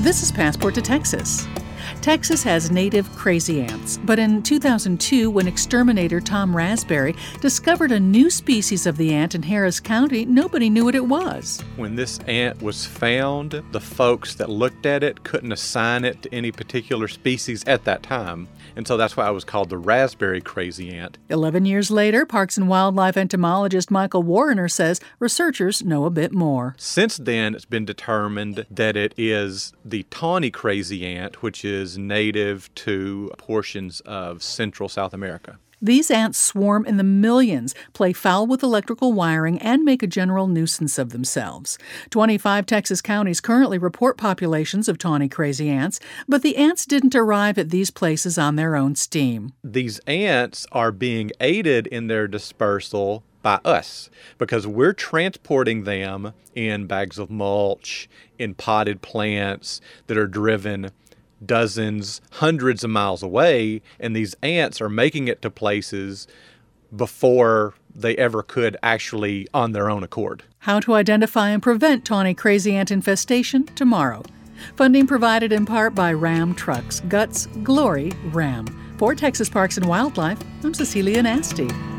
This is Passport to Texas. Texas has native crazy ants, but in 2002, when exterminator Tom Raspberry discovered a new species of the ant in Harris County, nobody knew what it was. When this ant was found, the folks that looked at it couldn't assign it to any particular species at that time, and so that's why it was called the raspberry crazy ant. 11 years later, Parks and Wildlife entomologist Michael Warriner says researchers know a bit more. Since then, it's been determined that it is the tawny crazy ant, which is native to portions of Central South America. These ants swarm in the millions, play foul with electrical wiring, and make a general nuisance of themselves. 25 Texas counties currently report populations of tawny crazy ants, but the ants didn't arrive at these places on their own steam. These ants are being aided in their dispersal by us because we're transporting them in bags of mulch, in potted plants that are driven dozens, hundreds of miles away, and these ants are making it to places before they ever could actually on their own accord. How to identify and prevent tawny crazy ant infestation tomorrow. Funding provided in part by Ram Trucks. Guts, Glory, Ram. For Texas Parks and Wildlife, I'm Cecilia Nasty.